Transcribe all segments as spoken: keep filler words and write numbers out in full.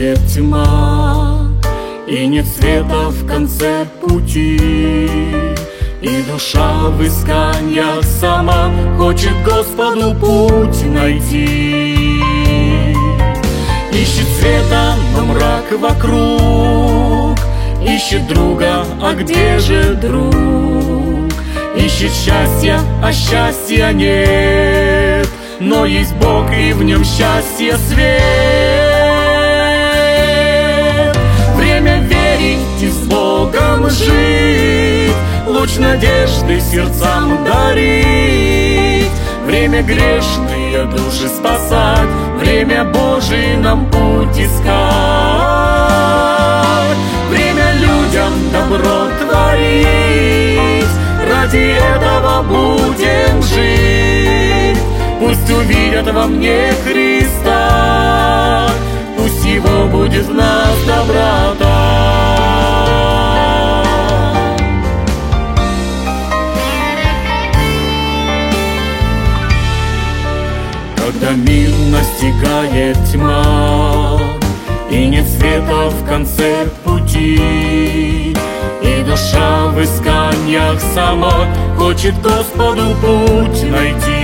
настигает тьма, и нет света в конце пути, и душа в исканиях сама хочет Господу путь найти. Ищет света, но мрак вокруг, ищет друга, а где же друг? Ищет счастья, а счастья нет, но есть Бог, и в нем счастье свет. Время верить и с Богом жить, луч надежды сердцам дарить. Время грешные души спасать, время Божий нам путь искать. Время людям добро творить, ради этого будем жить. Пусть увидят во мне Христа, пусть Его будет в нас доброта. Когда мир настигает тьма, и нет света в конце пути, и душа в исканиях сама хочет Господу путь найти.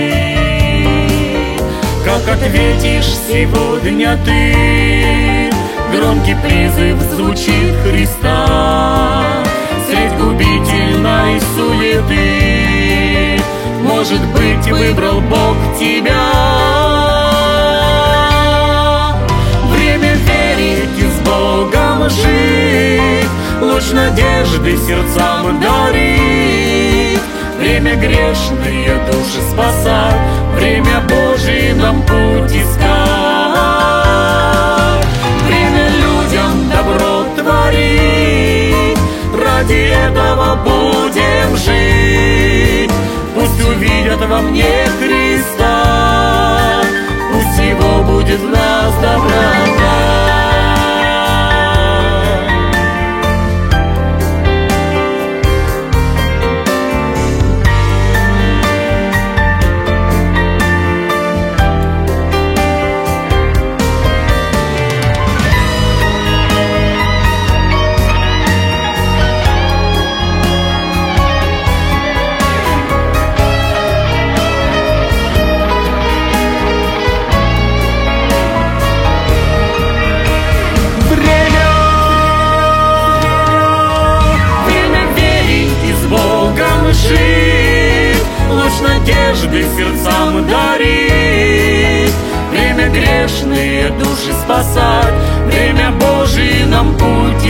Как ответишь сегодня ты? Громкий призыв звучит Христа средь губительной суеты. Может быть, выбрал Бог тебя. Время верить и с Богом жить, луч надежды сердцам дарить. Время грешные души спасать, время Божий нам путь искать. Время людям добро творить, ради этого будем жить. Пусть увидят во мне Христа, пусть Его будет в нас доброта. Надежды сердцам дарить, время грешные души спасать, время Божий нам путь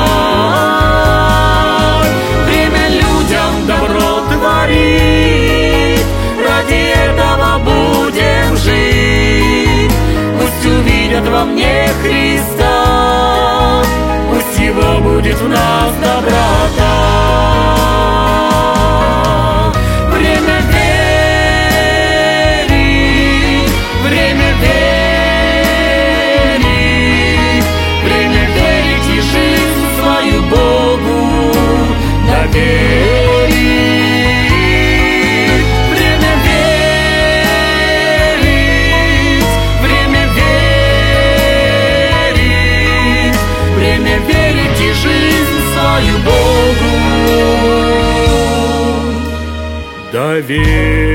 искать. Время людям добро творить, ради этого будем жить. Пусть увидят во мне Христа, пусть Его будет в нас доброта. Доверие.